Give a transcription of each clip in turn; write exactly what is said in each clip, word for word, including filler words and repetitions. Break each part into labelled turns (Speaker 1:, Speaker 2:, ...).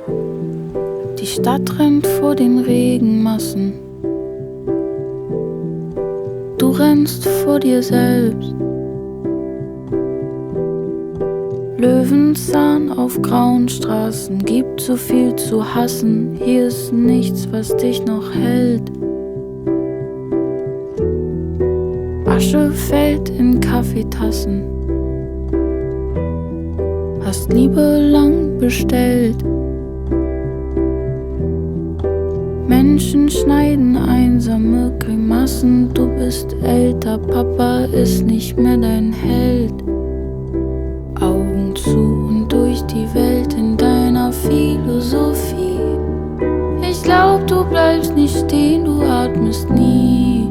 Speaker 1: Die Stadt rennt vor den Regenmassen. Du rennst vor dir selbst. Löwenzahn auf grauen Straßen, gibt so viel zu hassen. Hier ist nichts, was dich noch hält. Asche fällt in Kaffeetassen. Hast Liebe lang bestellt. Menschen schneiden einsame Grimassen. Du bist älter, Papa ist nicht mehr dein Held. Augen zu und durch die Welt in deiner Philosophie. Ich glaub, du bleibst nicht stehen, du atmest nie.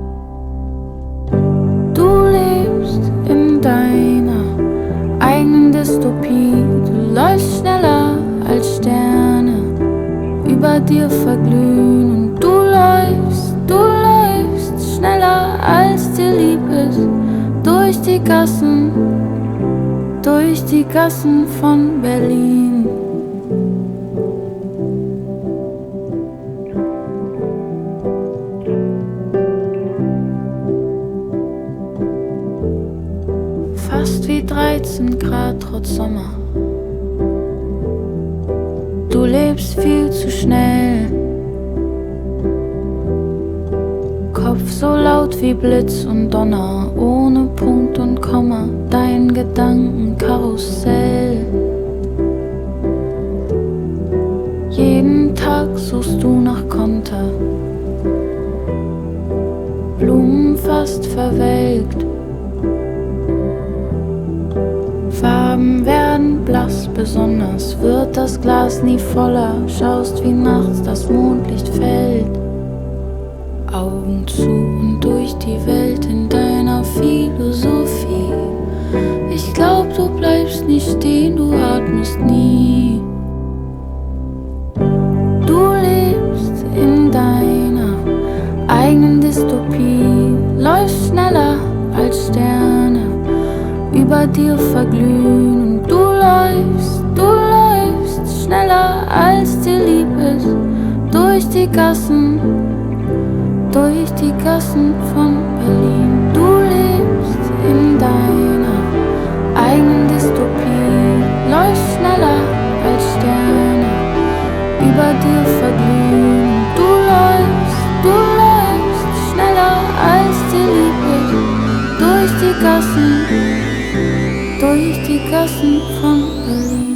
Speaker 1: Du lebst in deiner eigenen Dystopie. Du läufst schneller als Sterne über dir verglühen. Und du läufst, du läufst schneller als dir lieb ist. Durch die Gassen, durch die Gassen von Berlin. Fast wie dreizehn Grad trotz Sommer. Du lebst viel zu schnell. Kopf so laut wie Blitz und Donner, ohne Punkt und Komma, dein Gedankenkarussell. Jeden Tag suchst du nach Konter, Blumen fast verwelkt. Farben werden blass, besonders wird das Glas nie voller. Schaust wie nachts das Mondlicht fällt. Augen zu und durch die Welt in deiner Philosophie. Ich glaub, du bleibst nicht stehen, du atmest nie. Du lebst in deiner eigenen Dystopie. Läufst schneller als Sterne über dir verglühen. Und du läufst, du läufst schneller als dir lieb ist. Durch die Gassen, durch die Gassen von Berlin. Du lebst in deiner eigenen Dystopie. Läufst schneller als Sterne über dir verglühen. Du läufst, du läufst schneller als dir lieb ist. Durch die Gassen, durch die Gassen von Berlin.